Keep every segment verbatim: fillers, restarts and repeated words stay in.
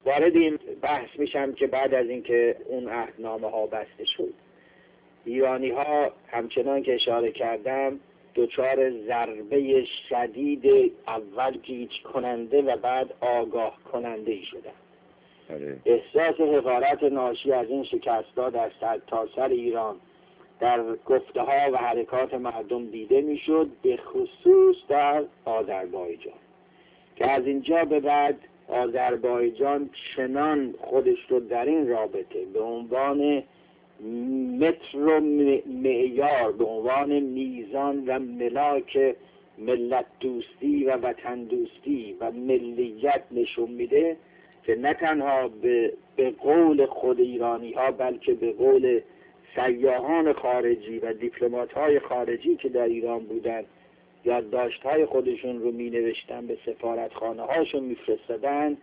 وارد این بحث میشم که بعد از اینکه اون عهدنامه ها بسته شد، ایرانی ها همچنان که اشاره کردم دچار ضربه شدید اول گیج کننده و بعد آگاه کننده ای شدن. احساس حقارت ناشی از این شکست‌ها در سرتاسر ایران در گفته ها و حرکات مردم دیده میشد، به خصوص در آذربایجان که از اینجا به بعد آذربایجان چنان خودش رو در این رابطه به عنوان متر و معیار، به عنوان میزان و ملاک ملت دوستی و وطن دوستی و ملیت نشون میده که نه تنها به, به قول خود ایرانی ها بلکه به قول سیاحان خارجی و دیپلمات های خارجی که در ایران بودن یادداشت های خودشون رو می نوشتن، به سفارتخانه هاشون می فرستدن،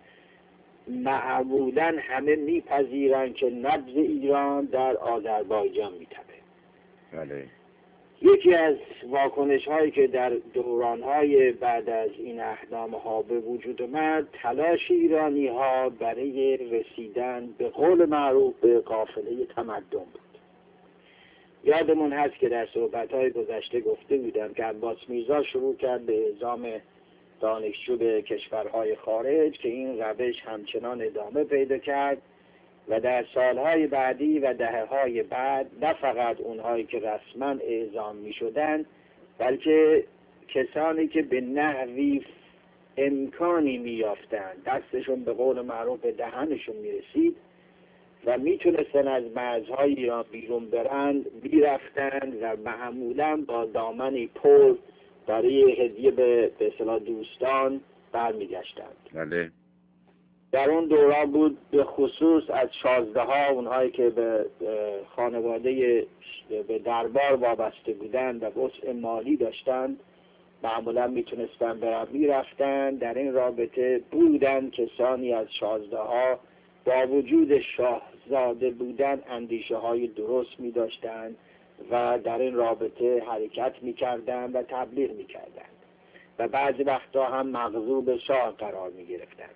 معمولا همه می پذیرن که نبض ایران در آذربایجان می تپه. بله. یکی از واکنش هایی که در دوران های بعد از این عهدنامه ها به وجود اومد، تلاش ایرانی ها برای رسیدن به قول معروف به قافله تمدن بود. یادمون هست که در صحبت‌های گذشته گفته بودم که عباس میرزا شروع کرد به اعزام دانشجو به کشورهای خارج که این روش همچنان ادامه پیدا کرد و در سالهای بعدی و دهه‌های بعد نه فقط اونهایی که رسما اعزام می‌شدند بلکه کسانی که به نحوی امکانی می‌یافتند، دستشون به قول معروف به دهنشون می‌رسید و میتونستن از مرزهای ایران بیرون برند، میرفتند و معمولا با دامنی پر برای هدیه به به اصطلاح دوستان برمیگشتند. بله. در اون دوران بود به خصوص از شازده ها، اونهایی که به خانواده به دربار وابسته بودند و وسع مالی داشتند، معمولا میتونستن برن میرفتن. در این رابطه بودن کسانی از شازده ها با وجود شاهزاده بودن اندیشه های درست می داشتند و در این رابطه حرکت می کردند و تبلیغ می کردند و بعضی وقتا هم مغضوب شاه قرار می گرفتند.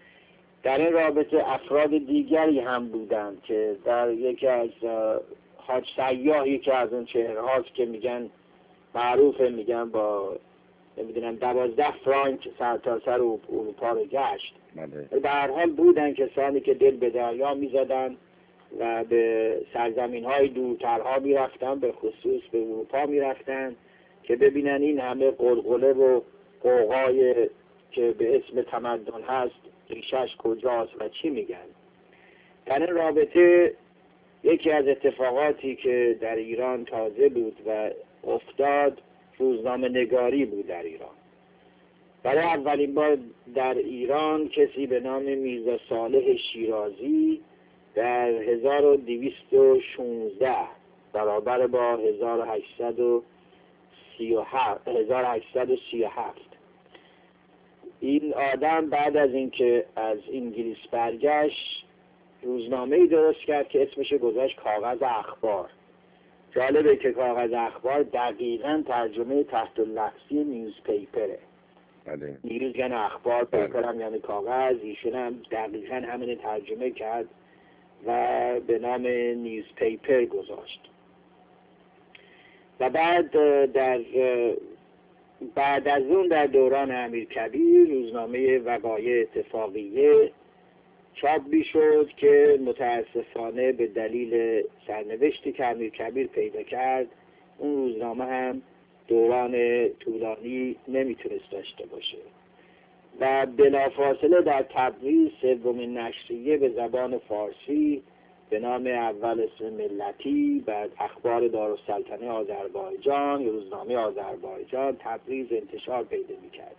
در این رابطه افراد دیگری هم بودند که در یکی از حاج سیاح، یکی از اون چهره هاست که میگن معروفه، میگن با نمیدونم دوازده فرانک سرتاسر اروپا رو گشت. بله. به هر حال بودن کسانی که دل به دریا می‌زدند و به سرزمین‌های دورترها می‌رفتند، به خصوص به اروپا می‌رفتند که ببینن این همه قلقله و قوقای که به اسم تمدن هست ریشش کجاست و چی میگن. در این رابطه یکی از اتفاقاتی که در ایران تازه بود و افتاد، روزنامه نگاری بود در ایران. برای اولین بار در ایران کسی به نام میرزا صالح شیرازی در هزار و دویست و شانزده برابر با هزار و هشتصد و سی و هفت این آدم بعد از اینکه از انگلیس برگشت روزنامه‌ای درست کرد که اسمش گذاشت کاغذ اخبار. جالبه که کاغذ اخبار دقیقاً ترجمه تحت اللفظی نیوز پیپره. بله. نیوز یعنی اخبار، پیپر هم یعنی کاغذ. ایشون هم دقیقاً همین ترجمه کرد و به نام نیوز پیپر گذاشت. و بعد در بعد از اون در دوران امیرکبیر روزنامه وقایع اتفاقیه چاپ می‌شد که متاسفانه به دلیل سرنوشتی که امیرکبیر پیدا کرد اون روزنامه هم دوران طولانی نمیتونست داشته باشه و بلافاصله در تبریز سومین نشریه به زبان فارسی به نام اول اسم ملتی، بعد اخبار دارالسلطنه آذربایجان یا روزنامه آذربایجان تبریز انتشار پیدا می‌کرد.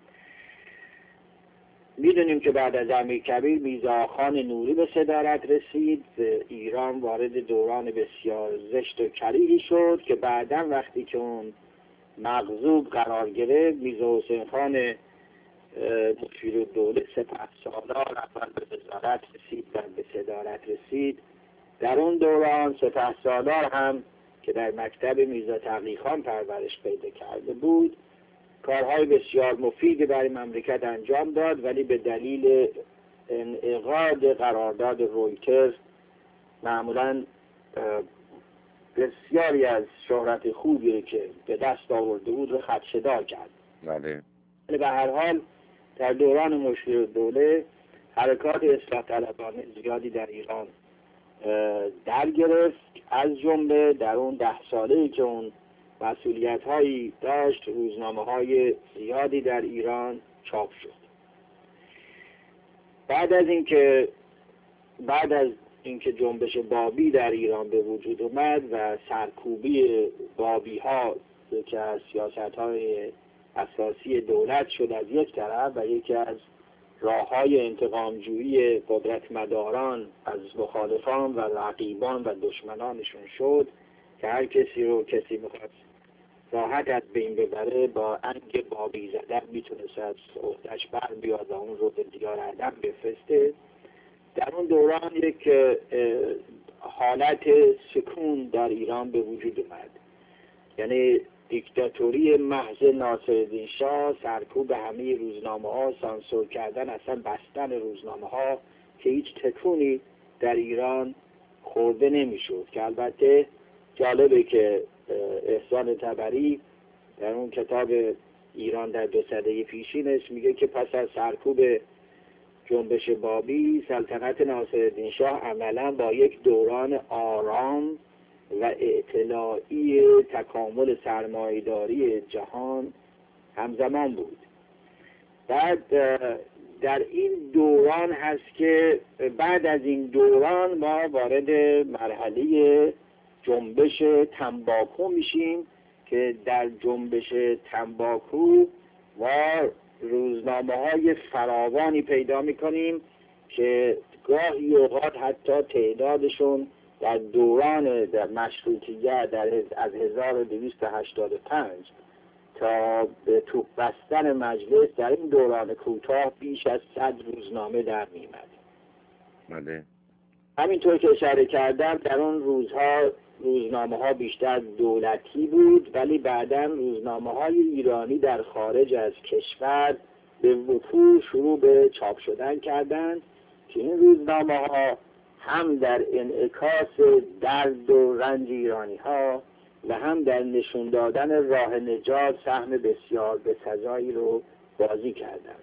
میدونیم که بعد از امیرکبیر میرزا خان نوری به صدارت رسید، ایران وارد دوران بسیار زشت و کریهی شد که بعداً وقتی که اون مغضوب قرار گرفت، میرزا حسین خان مفیدالدوله سپهسالار اول به وزارت رسید و به صدارت رسید. در اون دوران سپهسالار هم که در مکتب میرزا تقی خان پرورش پیدا کرده بود کارهای بسیار مفیدی برای مملکت انجام داد، ولی به دلیل انعقاد قرارداد رویترز معمولا بسیاری از شهرت خوبی که به دست آورده بود رو خدشه‌دار کرد. بله. به هر حال در دوران مشیر دوله حرکات اصلاح طلبانه زیادی در ایران در گرفت، از جمله در اون ده ساله‌ای که اون مسئولیت هایی داشت روزنامه های زیادی در ایران چاپ شد. بعد از اینکه بعد از اینکه جنبش بابی در ایران به وجود اومد و سرکوبی بابی ها که از سیاست های اساسی دولت شد از یک طرف و یکی از راه های انتقامجویی قدرتمداران از مخالفان و رقیبان و دشمنانشون شد که هر کسی رو کسی میخواست راحت از بین ببره با انگ بابی زدن میتونست از عهده‌اش بر بیاد و اون رو به دیار عدم بفرسته. در اون دوران یک حالت سکون در ایران به وجود اومد، یعنی دیکتاتوری محض ناصرالدین شاه، سرکوب همه روزنامه ها، سانسور کردن، اصلا بستن روزنامه ها که هیچ تکونی در ایران خورده نمیشد. که البته جالبه که احسان طبری در اون کتاب ایران در دو سده پیشینش میگه که پس از سرکوب جنبش بابی سلطنت ناصرالدین شاه عملا با یک دوران آرام و اطلاعی تکامل سرمایه‌داری جهان همزمان بود. بعد در این دوران هست که بعد از این دوران ما وارد مرحله جنبش تنباکو میشیم که در جنبش تنباکو و روزنامه های فراوانی پیدا میکنیم که گاهی اوقات حتی تعدادشون در دوران در مشروطیت در از هزار و دویست و هشتاد و پنج تا به توپ بستن مجلس در این دوران کوتاه بیش از صد روزنامه در میمد. بله. همینطور که اشاره کردم در اون روزها روزنامه ها بیشتر دولتی بود، ولی بعداً روزنامه های ایرانی در خارج از کشور به وفور شروع به چاپ شدن کردند که این روزنامه ها هم در انعکاس درد و رنج ایرانی ها و هم در نشون دادن راه نجات سهم بسیار به سزایی رو بازی کردند.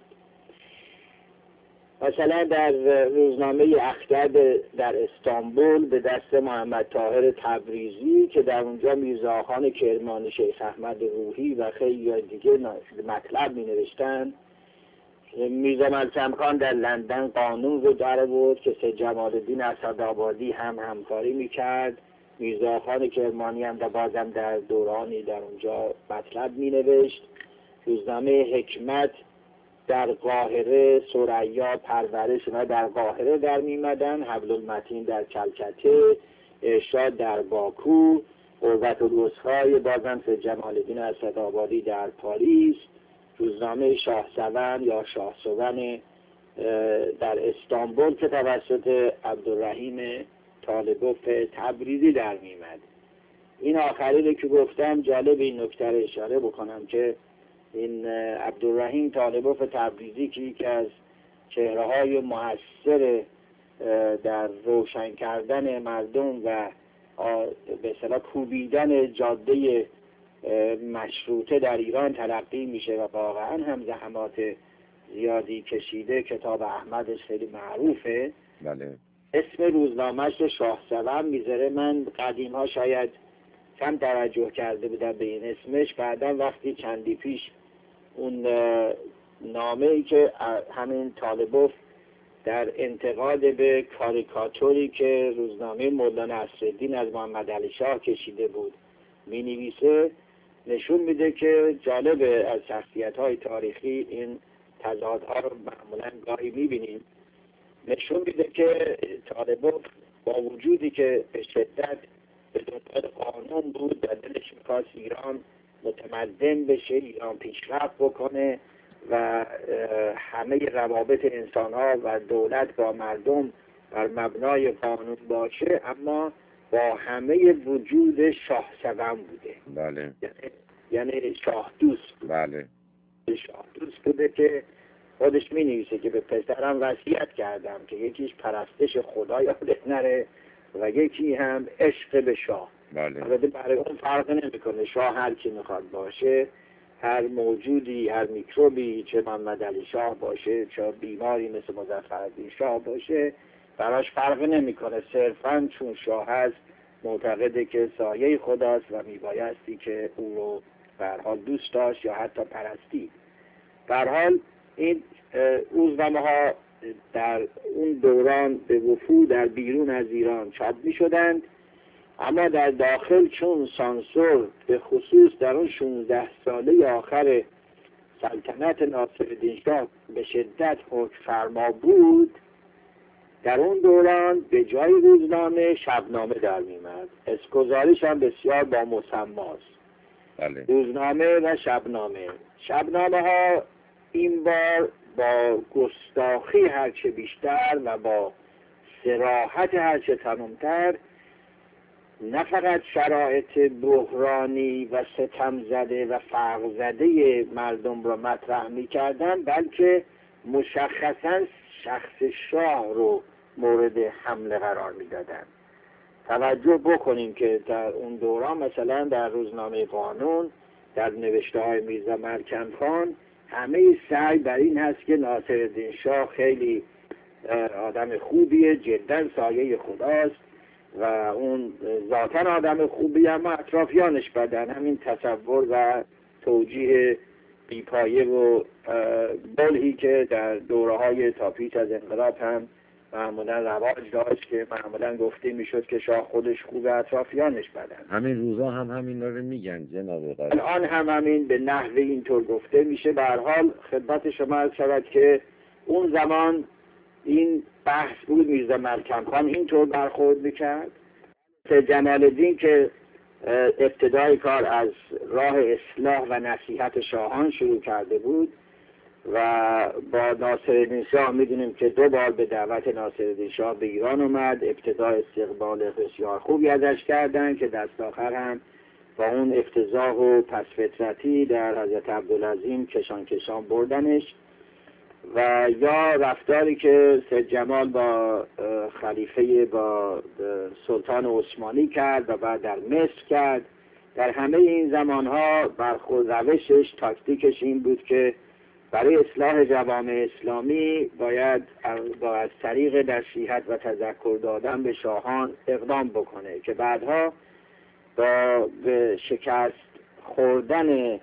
مثلا در روزنامه اختر در استانبول به دست محمد طاهر تبریزی که در اونجا میرزاخان کرمانی، شیخ احمد روحی و خیلی دیگه مطلب می نوشتن، میرزا ملکم خان در لندن قانون رو داره بود که سید جمال الدین اسدآبادی هم همکاری میکرد، میرزاخان کرمانی هم در بازم در دورانی در اونجا مطلب می نوشت. روزنامه حکمت در قاهره، ثریا، پرورش و در قاهره در میمدن، حبل المتین در کلکته، ارشاد در باکو، قوت الوثقی بازم سید جمال الدین اسدآبادی در پاریس، روزنامه شاه سون یا شاه سون در استانبول که توسط عبدالرحیم طالبوف تبریزی در میمد. این آخری که گفتم جالب این نکته رو اشاره بکنم که این عبدالرحیم طالبوف تبریزی که یکی از چهره‌های مؤثر در روشن کردن مردم و به اصطلاح کوبیدن جاده مشروطه در ایران تلقی میشه و واقعا هم زحمات زیادی کشیده، کتاب احمدش خیلی معروفه. بله. اسم روزنامه‌اش رو شاه سون میذاره. من قدیم ها شاید کم توجه کرده بودم به این اسمش، بعدا وقتی چندی پیش اون نامه ای که همین طالبوف در انتقاد به کاریکاتوری که روزنامه مولا نصرالدین از محمد علی شاه کشیده بود می نویسه، نشون میده که جالبه از شخصیت‌های تاریخی این تضادها رو معمولا گاهی میبینیم. نشون میده که طالبوف با وجودی که به شدت به دنبال قانون بود و دلش میخواست ایران متمدن بشه، ایران پیشرفت بکنه و همه روابط انسان‌ها و دولت با مردم بر مبنای قانون باشه، اما با همه وجود شاه سون بوده. بله. یعنی, یعنی شاه دوست. بله. شاه دوست بوده که خودش می نویسه که به پسرم وصیت کردم که یکیش پرستش خدا یادت نره و یکی هم عشق به شاه. بله. البته برای اون فرق نمیکنه، شاه هر کی میخواد باشه، هر موجودی، هر میکروبی، چه محمد علی شاه باشه، چه بیماری مثل مظفرالدین شاه باشه، براش فرق نمیکنه. صرفا چون شاه هست معتقده که سایه خداست و میبایستی که او رو به هر حال دوست داشت یا حتی پرستی. به هر حال این روزنامه ها در اون دوران به وفور در بیرون از ایران چاپ می شدند، اما در داخل چون سانسور به خصوص در اون شانزده ساله آخر سلطنت ناصرالدین شاه به شدت حکم فرما بود، در اون دوران به جای روزنامه شبنامه در میمد. اسمگذاریش هم بسیار با مسماست. بله. روزنامه و شبنامه. شبنامه ها این بار با گستاخی هرچه بیشتر و با صراحت هرچه تمامتر نه فقط شرایط بحرانی و ستم زده و فقر زده مردم را مطرح می کردن، بلکه مشخصا شخص شاه رو مورد حمله قرار می دادن. توجه بکنیم که در اون دوران مثلا در روزنامه قانون، در نوشته های میرزا ملکم خان، همه سعی بر این هست که ناصرالدین شاه خیلی آدم خوبیه، جدا سایه خداست و اون ذاتن آدم خوبی، اما اطرافیانش بدن. همین تصور و توجیه بیپایه و بلهی که در دوره های تا پیش از انقلاب هم معمولا رواج داشت که معمولا گفته میشد که شاه خودش خوب و اطرافیانش بدن. همین روزا هم همین رو میگن جناب قاضی. الان هم همین به نحو اینطور گفته میشه. به هر حال خدمت شما عرض شود که اون زمان این بحث بود، میرزا ملکم خان اینطور برخورد میکرد. جمال الدین که ابتدای کار از راه اصلاح و نصیحت شاهان شروع کرده بود و با ناصرالدین شاه میدونیم که دو بار به دعوت ناصرالدین شاه به ایران اومد. ابتدا استقبال بسیار خوبی ازش کردن که دست آخر هم با اون افتضاح و پسفطرتی در حضرت عبدالعظیم کشان کشان بردنش. و یا رفتاری که سید جمال با خلیفه با سلطان عثمانی کرد و بعد در مصر کرد. در همه این زمانها برخورد روشش، تاکتیکش این بود که برای اصلاح جوامع اسلامی باید با از طریق نصیحت و تذکر دادن به شاهان اقدام بکنه، که بعدها با به شکست خوردن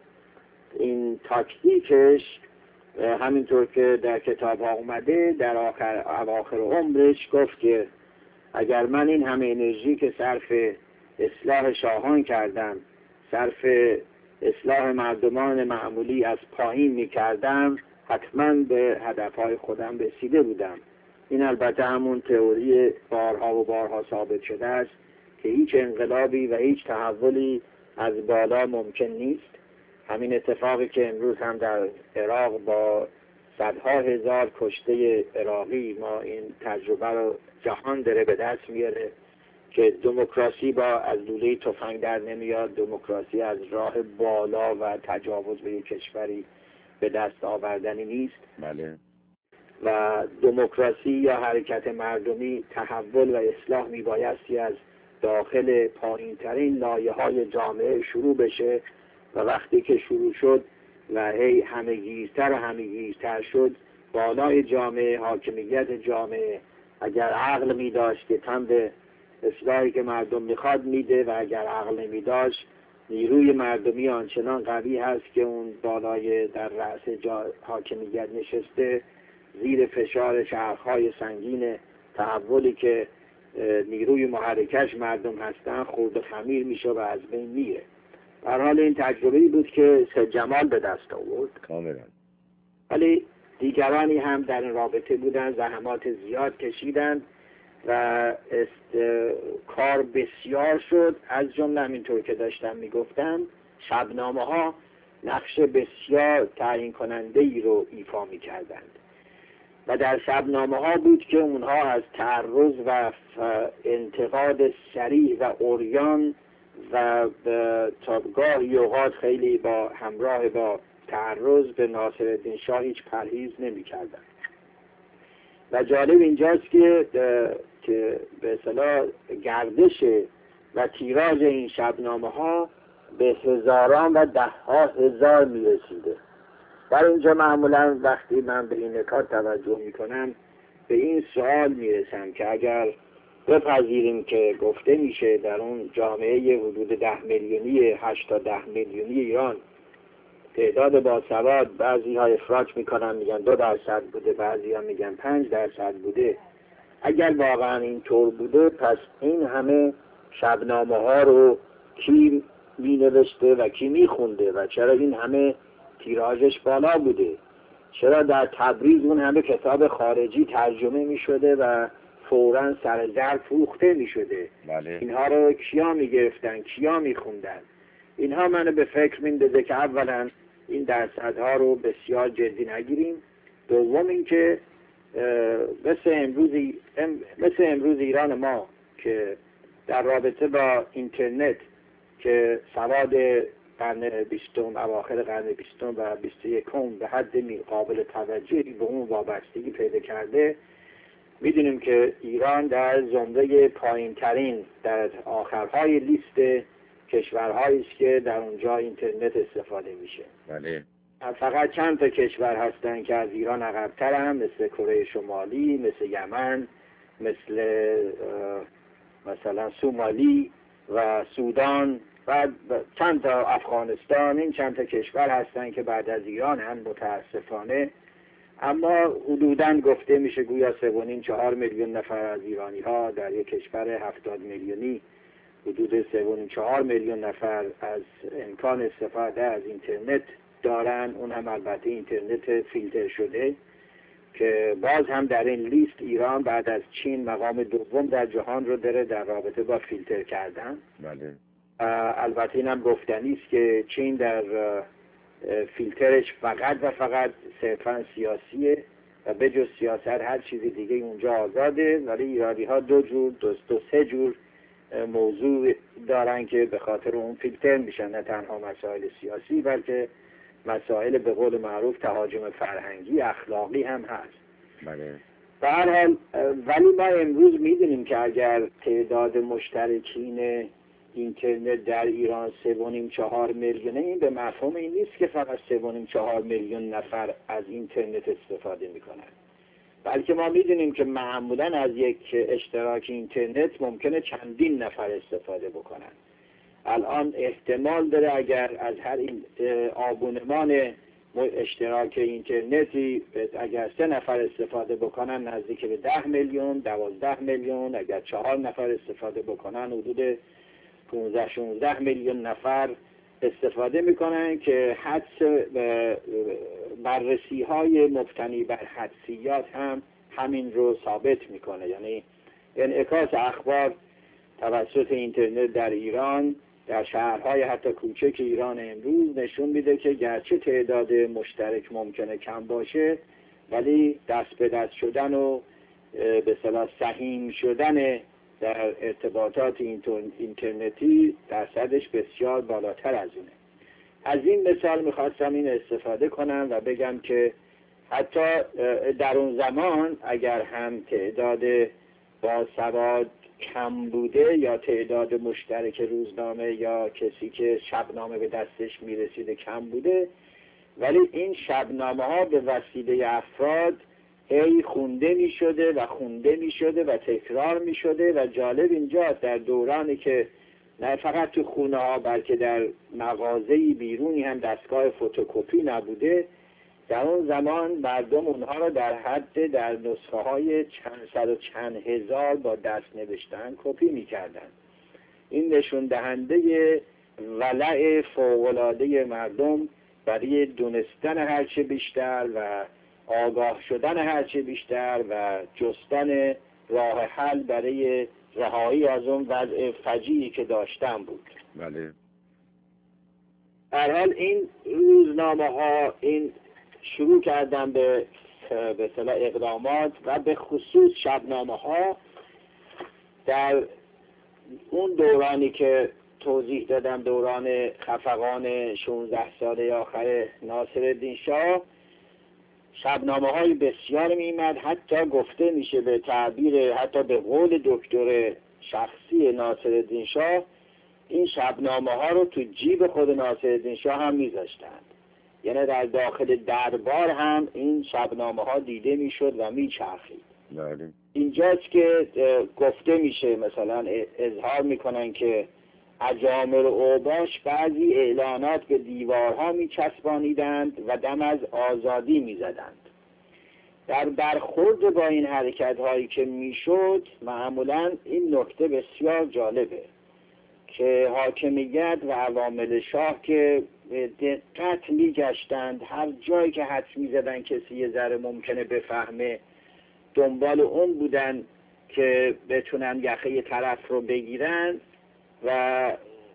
این تاکتیکش، همینطور که در کتاب ها اومده، در آخر اواخر عمرش گفت که اگر من این همه انرژی که صرف اصلاح شاهان کردم، صرف اصلاح مردمان معمولی از پایین می کردم، حتما به هدفهای خودم رسیده بودم. این البته همون تئوری بارها و بارها ثابت شده است که هیچ انقلابی و هیچ تحولی از بالا ممکن نیست. همین اتفاقی که امروز هم در عراق با صدها هزار کشته عراقی ما این تجربه رو جهان داره به دست میاره که دموکراسی با از لوله تفنگ در نمیاد. دموکراسی از راه بالا و تجاوز به یک کشوری به دست آوردنی نیست. بله. و دموکراسی یا حرکت مردمی تحول و اصلاح میبایستی از داخل پایین ترین لایه های جامعه شروع بشه و وقتی که شروع شد و هی همه گیرتر و همه گیرتر شد، بالای جامعه، حاکمیت جامعه اگر عقل می داشت که تن به اصلاحی که مردم میخواد میده و اگر عقل نمی داشت نیروی مردمی آنچنان قوی هست که اون بالای در رأس حاکمیت نشسته زیر فشار چرخهای سنگین تحولی که نیروی محرکش مردم هستن خورد خمیر میشه و از بین میره. در حال این تجربه‌ای بود که سید جمال به دست آورد کاملا. ولی دیگرانی هم در این رابطه بودن، زحمات زیاد کشیدن و است کار بسیار شد. از جمله همینطور که داشتم میگفتم شبنامه ها نقش بسیار تعیین کننده ای رو ایفا میکردند و در شبنامه ها بود که اونها از تعرض و انتقاد صریح و عریان و تا گاهی اوقات خیلی با همراه با تعرض به ناصرالدین شاه هیچ پرهیز نمی کردن. و جالب اینجاست که که به اصطلاح گردش و تیراژ این شبنامه ها به هزاران و ده ها هزار می رسیده. در اینجا معمولا وقتی من به این نکات توجه می کنم به این سوال می رسم که اگر بپذیریم که گفته میشه در اون جامعه حدود ده میلیونی هشت تا ده میلیونی ایران تعداد باسواد، بعضی ها افراط میکنن میگن دو درصد بوده، بعضی ها میگن پنج درصد بوده. اگر واقعا این طور بوده پس این همه شبنامه ها رو کی می نوشته و کی می خونده و چرا این همه تیراژش بالا بوده؟ چرا در تبریز اون همه کتاب خارجی ترجمه می شده و فوراً سر زر فروخته می شده؟ بله. اینها رو کیا می گرفتن؟ کیا می خوندن؟ اینها منو به فکر میندازه که اولا این درصدها رو بسیار جدی نگیریم. دوم اینکه مثل امروز مثل امروز ایران ما که در رابطه با اینترنت که سواد قرن بیستم، اواخر قرن بیستم و بیست و یکم به حد قابل توجهی به اون وابستگی پیدا کرده، میدونیم که ایران در زمره پایین ترین در آخرهای لیست کشورهایی است که در اونجا اینترنت استفاده میشه. بله. فقط چند تا کشور هستن که از ایران عقب‌ترن، مثل کره شمالی، مثل یمن، مثل مثلا سومالی و سودان و چند تا افغانستان. این چند تا کشور هستن که بعد از ایران هم متاسفانه، اما حدوداً گفته میشه گویا سه و نیم چهار میلیون نفر از ایرانی ها در یک کشور هفتاد میلیونی حدود سه و نیم چهار میلیون نفر از امکان استفاده از اینترنت دارن. اون هم البته اینترنت فیلتر شده که باز هم در این لیست ایران بعد از چین مقام دوم در جهان رو داره در رابطه با فیلتر کردن. بله. البته این هم گفتنی است که چین در فیلترش فقط و فقط صرفا سیاسیه و به جز سیاست هر چیز دیگه اونجا آزاده، ولی ایرانی ها دو جور دو, دو سه جور موضوع دارن که به خاطر اون فیلتر میشن، نه تنها مسائل سیاسی بلکه مسائل به قول معروف تهاجم فرهنگی اخلاقی هم هست. بله. به هر حال ولی ما امروز میدونیم که اگر تعداد مشترکین اینترنت در ایران سه و نیم چهار میلیونه، این به مفهوم این نیست که فقط سه و نیم چهار میلیون نفر از اینترنت استفاده میکنن، بلکه ما میدونیم که معمولا از یک اشتراک اینترنت ممکنه چندین نفر استفاده بکنن. الان احتمال داره اگر از هر این آبونمان اشتراک اینترنتی اگر سه نفر استفاده بکنن نزدیک به ده میلیون، دوازده میلیون، اگر چهار نفر استفاده بکنن حدود پانزده شانزده میلیون نفر استفاده میکنن که حدس بررسی های مبتنی بر حدسیات هم همین رو ثابت میکنه. یعنی انعکاس اخبار توسط اینترنت در ایران در شهرهای حتی کوچک ایران امروز نشون میده که گرچه تعداد مشترک ممکنه کم باشه، ولی دست به دست شدن و به اصطلاح سهیم شدن در ارتباطات اینترنتی درصدش بسیار بالاتر از اینه. از این مثال میخواستم این استفاده کنم و بگم که حتی در اون زمان اگر هم تعداد باسواد کم بوده یا تعداد مشترک روزنامه یا کسی که شبنامه به دستش میرسیده کم بوده، ولی این شبنامه ها به وسیله افراد هی خونده می شده و خونده می شده و تکرار می شده. و جالب اینجا در دورانی که نه فقط تو خونه ها بلکه در مغازه‌ای بیرونی هم دستگاه فتوکپی نبوده، در اون زمان مردم اونها را در حد در نسخه های چند صد و چند هزار با دست نوشتن کپی می کردن. این نشون دهنده ولع فوق‌العاده مردم برای دونستن هرچه بیشتر و آگاه شدن هرچه بیشتر و جستن راه حل برای رهایی از اون وضع فجیعی که داشتن بود. بله. در حال این روزنامه ها این شروع کردن به به اصطلاح اقدامات و به خصوص شبنامه ها در اون دورانی که توضیح دادم دوران خفقان شانزده ساله آخر ناصرالدین شاه شبنامه های بسیار می‌آمد، حتی گفته میشه به تعبیر حتی به قول دکتر شخصی ناصرالدین شاه این شبنامه ها رو تو جیب خود ناصرالدین شاه هم میذاشتند، یعنی در داخل دربار هم این شبنامه ها دیده میشد و میچرخید. بله. اینجاست که گفته میشه مثلا اظهار میکنن که اجامر اوباش بعضی اعلانات به دیوارها میچسبانیدند و دم از آزادی میزدند. در برخورد با این حرکت هایی که میشد معمولا این نکته بسیار جالبه که حاکمیت و عوامل شاه که دقت میگشتند، هر جایی که حدس میزدن کسی یه ذره ممکنه بفهمه دنبال اون بودن که بتونن یخه یه طرف رو بگیرن و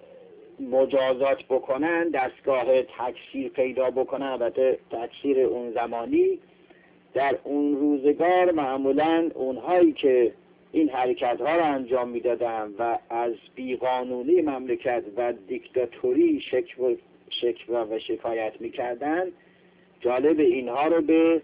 مجازات بکنن، دستگاه تکثیر پیدا بکنن. البته تکثیر اون زمانی در اون روزگار معمولا اونهایی که این حرکت ها رو انجام میدادن و از بیقانونی مملکت و دیکتاتوری شکوه شکوه و شکایت میکردن، جالب اینها رو به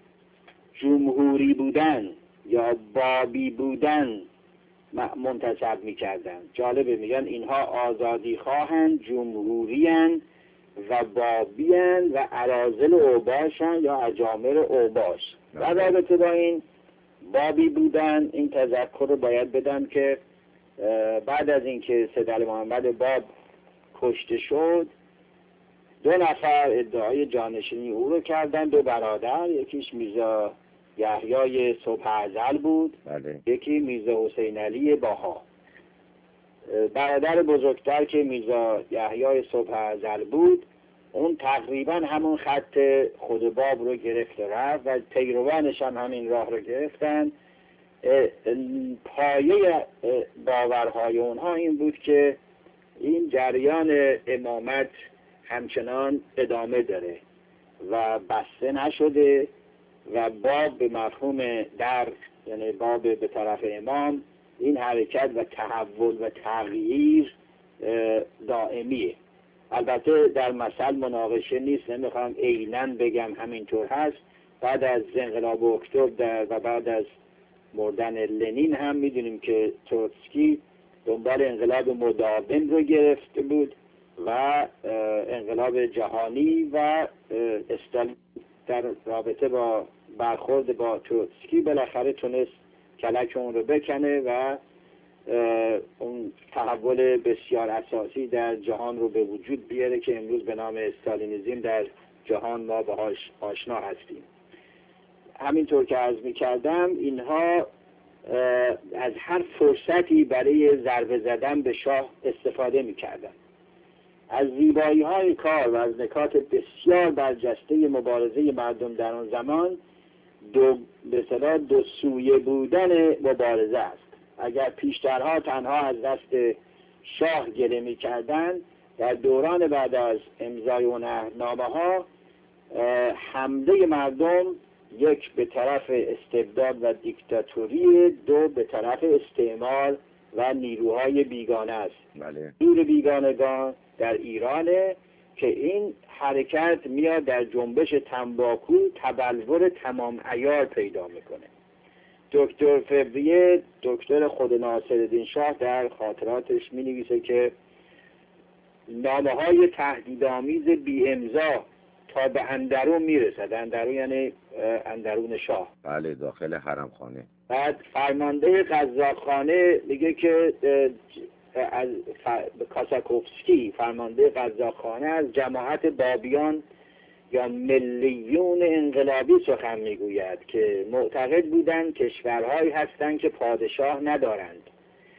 جمهوری بودن یا بابی بودن منتسب میکردن. جالبه میگن اینها آزادی خواهند، جمهوریان و بابیان و اراذل اوباشن یا اجامر اوباش. و رابطه با این بابی بودن این تذکر رو باید بدم که بعد از اینکه سید محمد باب کشته شد دو نفر ادعای جانشینی او رو کردن، دو برادر، یکیش میرزا یحیای صبح ازل بود، بله. یکی میرزا حسین علی باها. برادر بزرگتر که میرزا یحیای صبح ازل بود اون تقریبا همون خط خود باب رو گرفت رفت و پیروانش هم همین راه رو گرفتن. پایه باورهای اونها این بود که این جریان امامت همچنان ادامه داره و بسته نشده و باب به مفهوم در، یعنی باب به طرف امام، این حرکت و تحول و تغییر دائمیه. البته در مثل مناقشه نیست، نمیخوام عیناً بگم همینطور هست. بعد از انقلاب اکتبر و بعد از مردن لنین هم میدونیم که تروتسکی دنبال انقلاب مداوم رو گرفته بود و انقلاب جهانی و استالین در رابطه با برخورد با تروتسکی بالاخره تونست کلک اون رو بکنه و اون تحول بسیار اساسی در جهان رو به وجود بیاره که امروز به نام استالینیزم در جهان ما باهاش آشنا هستیم. همینطور که عرض می‌کردم اینها از هر فرصتی برای ضربه زدن به شاه استفاده می‌کردن. از زیبایی‌های کار و از نکات بسیار برجسته مبارزه مردم در آن زمان دو به اصطلاح دو سویه بودن مبارزه است. اگر پیشترها تنها از دست شاه گله می‌کردند، در دوران بعد از امضای اون عهدنامه‌ها حمله مردم یک به طرف استبداد و دیکتاتوری، دو به طرف استعمار و نیروهای بیگانه است. بله. نیروی بیگانگان در ایرانه که این حرکت میاد در جنبش تنباکو تبلور تمام عیار پیدا میکنه. دکتر فوریه، دکتر خود ناصرالدین شاه، در خاطراتش می نویسه که نامه های تهدیدآمیز بی امضا تا به اندرون میرسد. اندرون یعنی اندرون شاه. بله، داخل حرم خانه. بعد فرمانده قزاقخانه میگه که از کاساکوفسکی، فرمانده قزاقخانه، از جماعت بابیان یا ملیون انقلابی سخن میگوید که معتقد بودند کشورهایی هستند که پادشاه ندارند،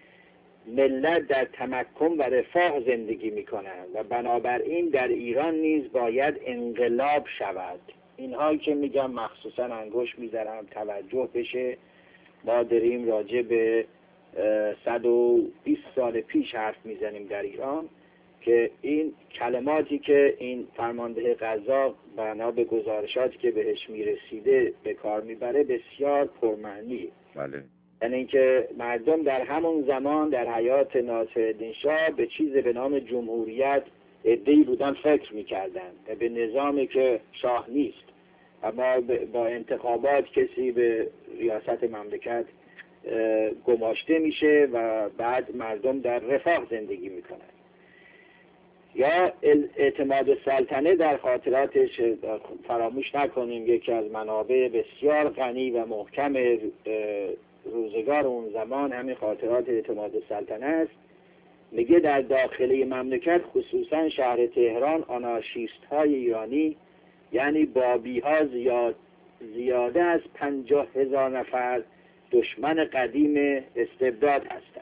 ملت در تمکن و رفاه زندگی میکنند و بنابراین در ایران نیز باید انقلاب شود. اینهایی که میگم مخصوصا انگوش میذارم توجه بشه. ما داریم راجع به صد و بیست سال پیش حرف میزنیم در ایران که این کلماتی که این فرمانده قزاق بنا به گزارشاتی که بهش میرسیده به کار میبره بسیار پرمعنی. بله. یعنی اینکه مردم در همون زمان در حیات ناصرالدین شاه به چیزی به نام جمهوریت عده‌ای بودن فکر میکردن و به نظامی که شاه نیست، اما با انتخابات کسی به ریاست مملکت گماشته میشه و بعد مردم در رفاه زندگی میکنن. یا اعتماد سلطنه در خاطراتش فراموش نکنیم یکی از منابع بسیار غنی و محکم روزگار اون زمان همین خاطرات اعتماد سلطنه است. میگه در داخلی مملکت خصوصا شهر تهران آنارشیست های ایرانی یعنی بابی ها زیاد زیاده از پنجاه هزار نفر دشمن قدیم استبداد هستند.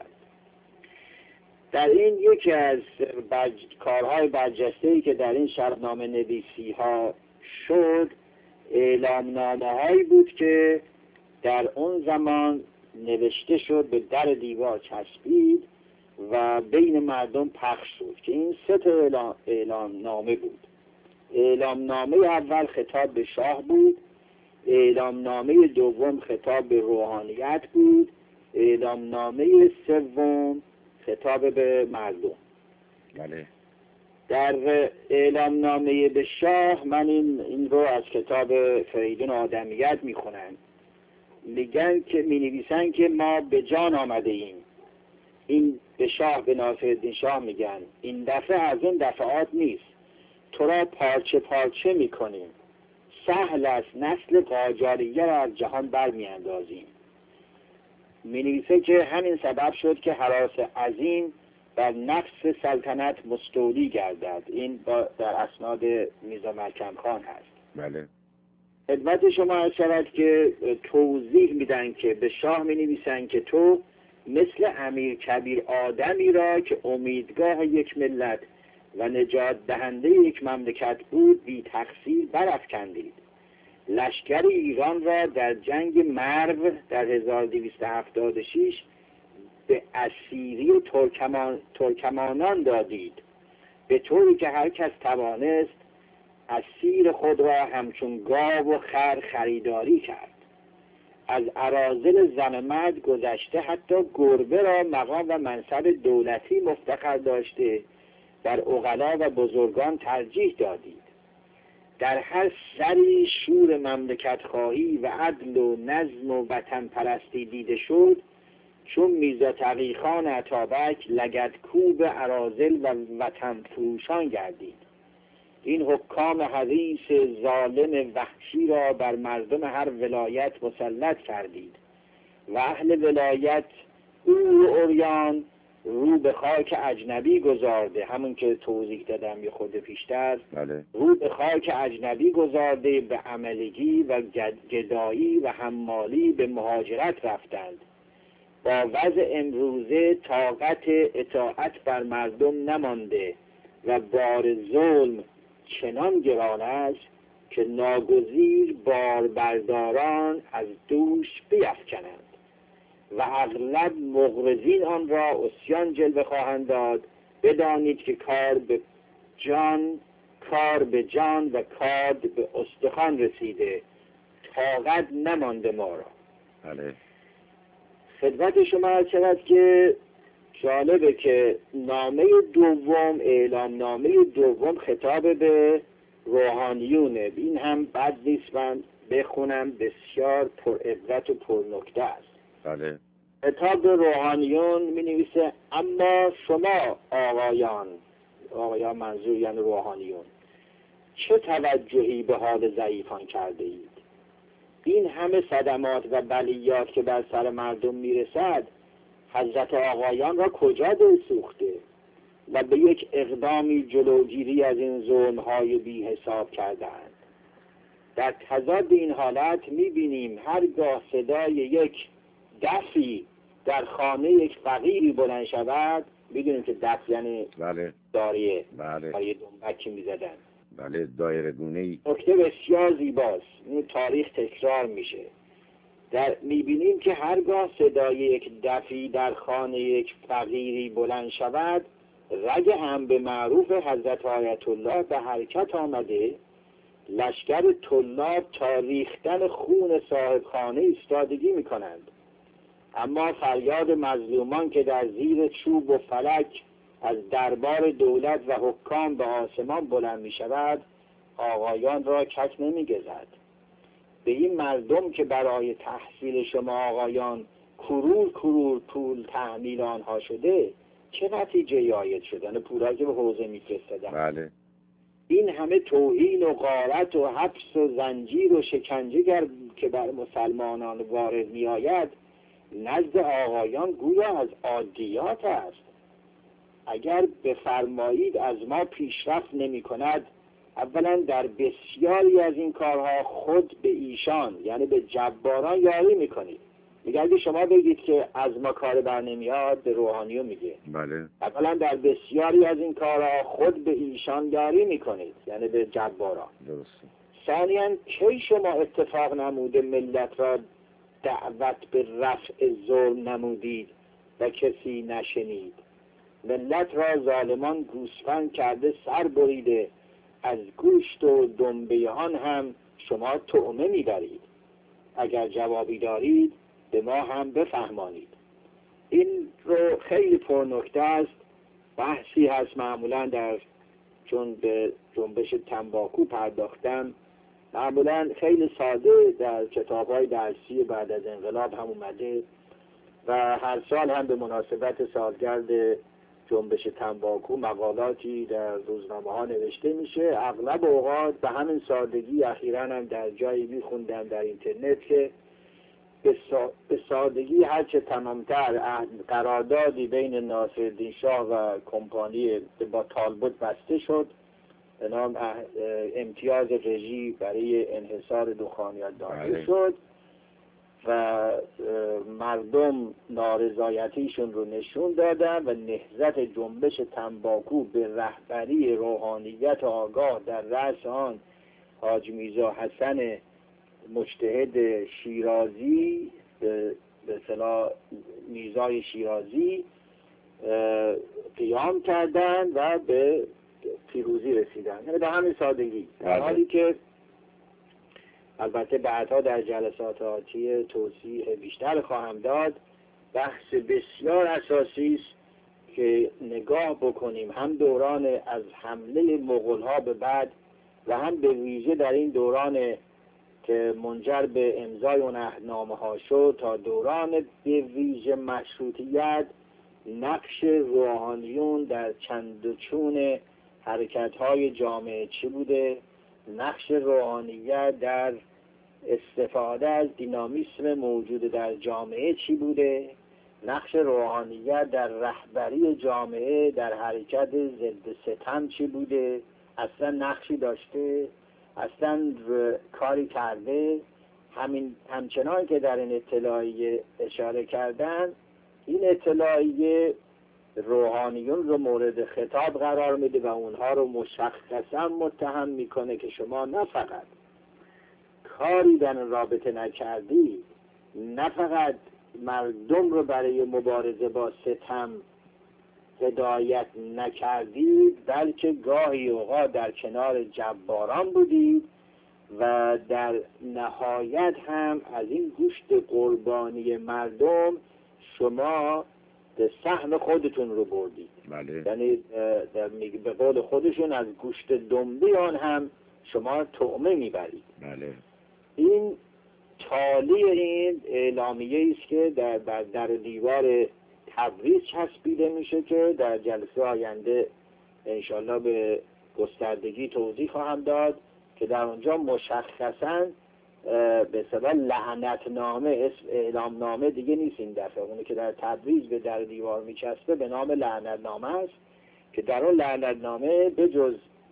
در این یکی از بج... کارهای برجسته‌ای که در این شرحنامه نویسی ها شد اعلامنامه هایی بود که در اون زمان نوشته شد، به در دیوار چسبید و بین مردم پخش شد که این سه تا اعلام... اعلامنامه بود. اعلامنامه اول خطاب به شاه بود، اعلامنامه دوم خطاب به روحانیت بود، اعلامنامه سوم خطاب به مردم. بله. در اعلامنامه به شاه من این, این رو از کتاب فریدون آدمیت میخونم. میگن که مینویسن که ما به جان آمده ایم. این به شاه، به ناصرالدین شاه میگن این دفعه از اون دفعات نیست، تو را پارچه پارچه میکنیم، سهل است نسل قاجاریه را از جهان برمیاندازیم. مینویسه که همین سبب شد که هراس عظیم بر نفس سلطنت مستولی گردد. این در اسناد میرزا ملکم خان هست. بله. خدمت شما عرض شود که توضیح میدن که به شاه مینویسن که تو مثل امیر کبیر آدمی را که امیدگاه یک ملت و نجات دهنده یک مملکت بود بی تقصیر برافکندید. لشکر ایران را در جنگ مرو در هزار و دویست و هفتاد و شش به اسیری ترکمان، ترکمانان دادید، به طوری که هر کس توانست اسیر خود را همچون گاو و خر خریداری کرد. از اراذل زن مرد گذشته حتی گربه را مقام و منصب دولتی مفتخر داشته در عقلا و بزرگان ترجیح دادید. در هر سری شور مملکت خواهی و عدل و نظم و وطن پرستی دیده شد، چون میرزا تقی خان عطابک لگدکوب اراذل و وطن فروشان گردید. این حکام حریص ظالم وحشی را بر مردم هر ولایت مسلط کردید و اهل ولایت او عریان رو به خاک اجنبی گذارده، همون که توضیح دادم یه خود پیشتر. بله. رو به خاک اجنبی گذارده به عملگی و گدایی و حمالی به مهاجرت رفتند. با وضع امروزه طاقت اطاعت بر مردم نمانده و بار ظلم چنان گران است که ناگزیر باربرداران از دوش بیفکنند و اغلب مغرضین آن را عصیان جلوه خواهند داد. بدانید که کار به جان کار به جان و کار به استخوان رسیده، طاقت نمانده ما را. بله. خدمت شما عرض شود که جالبه که نامه دوم، اعلام نامه دوم خطاب به روحانیونه. این هم بد نیست من بخونم، بسیار پر عبرت و پر نکته است. بله. خطاب به روحانیون می نویسه اما شما آقایان، آقایان منظور یعنی روحانیون، چه توجهی به حال ضعیفان کرده اید؟ این همه صدمات و بلیات که بر سر مردم می رسد حضرت آقایان را کجا دل سوخته و به یک اقدامی جلوگیری از این ظلم‌های بی حساب کردند. در تضاد این حالت می بینیم هرگاه صدای یک دفی در خانه یک فقیری بلند شود، میدونیم که دف یعنی بله. داریه. بله. داریه دنبکی می زدن. بله. دایره گونه‌ای. نکته بسیار زیباست. این تاریخ تکرار میشه. در میبینیم که هرگاه صدای یک دفی در خانه یک فقیری بلند شود، رگ هم به معروف حضرت آیت الله به حرکت آمده، لشکر طلاب تا ریختن خون صاحب خانه ایستادگی میکنند. اما فریاد مظلومان که در زیر چوب و فلک از دربار دولت و حکام به آسمان بلند می شود آقایان را کک نمی گزد. به این مردم که برای تحصیل شما آقایان کرور کرور پول تحمیل آنها شده چه نتیجه عاید شدن پولا که به حوزه می فرستادن؟ بله. این همه توهین و غارت و حبس و زنجیر و شکنجه گر که بر مسلمانان وارد می آید نزد آقایان گویا از عادیات است. اگر بفرمایید از ما پیشرفت نمی کند، اولا در بسیاری از این کارها خود به ایشان یعنی به جباران یاری می کنید. میگه اگه شما بگید که از ما کار بر نمیاد به روحانیون میگه. بله. اولا در بسیاری از این کارها خود به ایشان یاری می کنید یعنی به جباران. درسته. ثانیاً کی شما اتفاق نموده ملت را دعوت به رفع ظلم نمودید و کسی نشنید؟ ملت را ظالمان گوسفند کرده سر بریده، از گوشت و دنبه آن هم شما طعمه میبرید. اگر جوابی دارید به ما هم بفهمانید. این رو خیلی پرنکته است. بحثی هست معمولا در چون به جنبش تنباکو پرداختم معمولا خیلی ساده در کتاب‌های درسی بعد از انقلاب هم اومده و هر سال هم به مناسبت سالگرد جنبش تنباکو مقالاتی در روزنامه ها نوشته میشه. اغلب اوقات به همین سادگی اخیراً هم در جایی میخوندم در اینترنت که به سادگی هرچه تمامتر قراردادی بین ناصرالدین شاه و کمپانی با طالبوت بسته شد به نام امتیاز رژی برای انحصار دخانیات داده شد و مردم نارضایتیشون رو نشون دادن و نهضت جنبش تنباکو به رهبری روحانیت آگاه در رأس آن حاج میرزا حسن مجتهد شیرازی به اصطلاح میرزای شیرازی قیام کردند و به پیروزی رسیدن. یعنی به همین سادگی. در حالی که البته بعدها در جلسات آتی توضیح بیشتر خواهم داد. بحث بسیار اساسی است که نگاه بکنیم هم دوران از حمله مغول‌ها به بعد و هم به ویژه در این دوران که منجر به امضای اون عهدنامه‌ها شد تا دوران به ویژه مشروطیت نقش روحانیون در چند و چون حرکت‌های جامعه چی بوده، نقش روحانیت در استفاده از دینامیسم موجود در جامعه چی بوده، نقش روحانیت در رهبری جامعه در حرکت ضد ستم چی بوده، اصلا نقشی داشته، اصلا کاری کرده. همین همچنان که در این اطلاعیه اشاره کردن، این اطلاعیه روحانیون رو مورد خطاب قرار میده و اونها رو مشخصا متهم میکنه که شما نه فقط کاری در رابطه نکردید، نه فقط مردم رو برای مبارزه با ستم هدایت نکردید، بلکه گاهی اوقات در کنار جباران بودید و در نهایت هم از این گوشت قربانی مردم شما به سهم خودتون رو بردید. بله. یعنی به قول خودشون از گوشت دنبه آن هم شما طعمه میبرید. بله. این تالی این اعلامیه است که در, در, در دیوار تبریز چسبیده میشه که در جلسه آینده انشالله به گستردگی توضیح خواهم داد که در اونجا مشخصاً به اصطلاح لعنتنامه، اسم اعلامنامه دیگه نیست این دفعه، اونه که در تبریز به در دیوار میچسبه به نام لعنتنامه است که در اون لعنتنامه به جز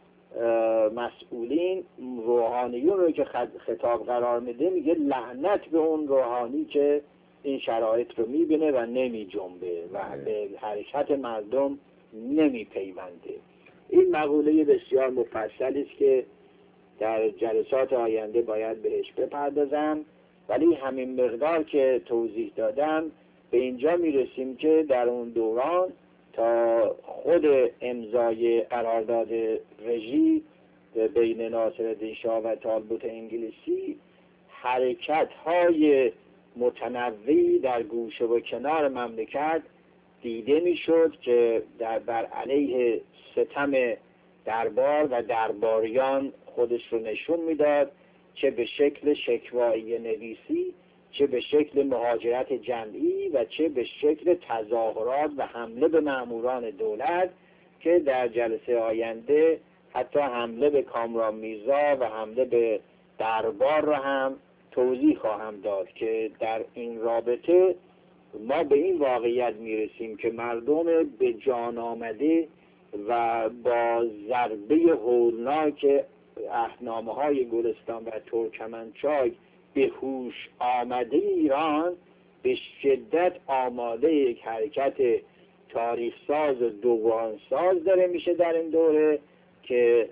مسئولین روحانیون رو که خطاب قرار میده میگه لعنت به اون روحانی که این شرایط رو میبینه و نمی جنبه و به حرکت مردم نمی پیونده. این مقوله بسیار مفصلی است که در جلسات آینده باید بهش بپردازم، ولی همین مقدار که توضیح دادم به اینجا میرسیم که در اون دوران تا خود امضای قرارداد رژی بین ناصرالدین شاه و طالبوت انگلیسی حرکت های متنوعی در گوشه و کنار مملکت دیده میشد که در بر علیه ستم دربار و درباریان خودش رو نشون میداد، چه به شکل شکوایی نویسی، چه به شکل مهاجرت جمعی و چه به شکل تظاهرات و حمله به ماموران دولت که در جلسه آینده حتی حمله به کامران میرزا و حمله به دربار را هم توضیح خواهم داد که در این رابطه ما به این واقعیت میرسیم که مردم به جان آمده و با ضربه هولناک عهدنامه های گلستان و ترکمنچای به هوش آمده ایران به شدت آماده یک حرکت تاریخ ساز و دوان ساز داره میشه در این دوره که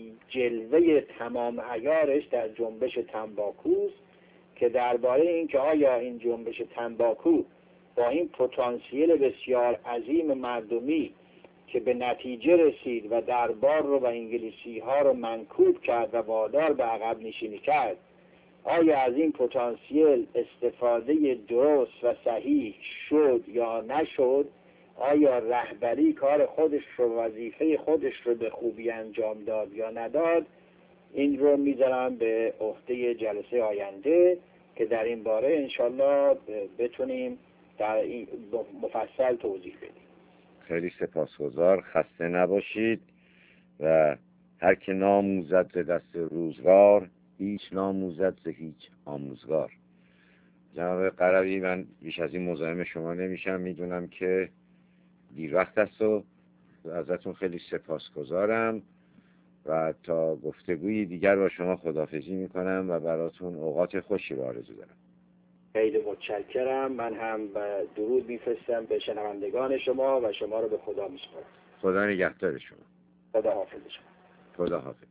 جلوه تمام عیارش در جنبش تنباکوست که درباره این که آیا این جنبش تنباکو با این پتانسیل بسیار عظیم مردمی که به نتیجه رسید و دربار رو و انگلیسی ها رو منکوب کرد و وادار به عقب نشینی کرد، آیا از این پتانسیل استفاده درست و صحیح شد یا نشد؟ آیا رهبری کار خودش رو، وظیفه خودش رو به خوبی انجام داد یا نداد؟ این رو میذارم به عهده جلسه آینده که در این باره انشالله بتونیم در این مفصل توضیح بدیم. خیلی سپاسگزار، خسته نباشید. و هر که ناموزد ز دست روزگار، هیچ ناموزد ز هیچ آموزگار. جناب قروی، من بیش از این مزاحم شما نمیشم، میدونم که دیر وقت است و ازتون خیلی سپاسگزارم و تا گفتگوی دیگر با شما خداحافظی میکنم و براتون اوقات خوشی رو آرزو دارم. خیلی متشکرم. من هم درود میفرستم به شنوندگان شما و شما رو به خدا میسپارم. خدا نگهدار شما. خدا حافظ شما. خدا حافظ.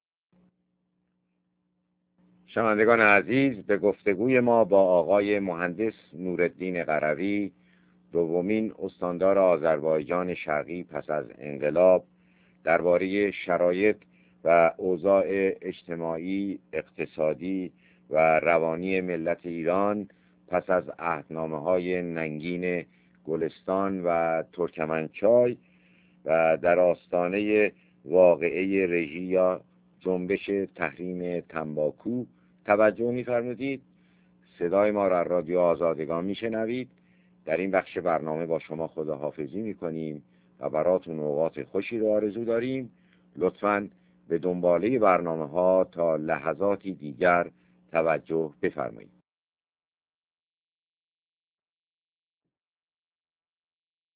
شنوندگان عزیز، به گفتگوی ما با آقای مهندس نورالدین قروی، دومین استاندار آذربایجان شرقی پس از انقلاب، درباره شرایط و اوضاع اجتماعی، اقتصادی و روانی ملت ایران پس از عهدنامه‌های ننگین گلستان و ترکمنچای و در آستانه واقعه رژی یا جنبش تحریم تنباکو توجه می‌فرمودید. صدای ما را رادیو آزادگان میشنوید. در این بخش برنامه با شما خداحافظی میکنیم و براتون اوقات خوشی رو آرزو داریم. لطفاً به دنباله برنامه ها تا لحظاتی دیگر توجه بفرمایید.